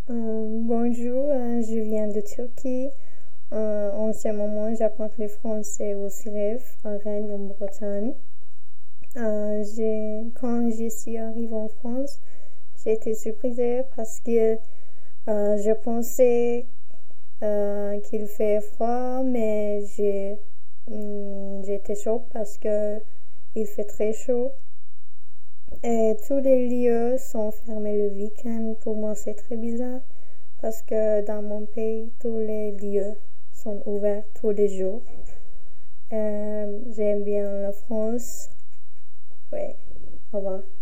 Bonjour, je viens de Turquie. En ce moment, j'apprends le français au CIREF à Rennes, en Bretagne. Quand je suis arrivée en France, j'ai été surprise parce que je pensais qu'il fait froid, mais j'étais choquée parce que il fait très chaud. Et tous les lieux sont fermés le week-end. Pour moi, c'est très bizarre parce que dans mon pays, tous les lieux sont ouverts tous les jours. J'aime bien la France. Ouais, au revoir.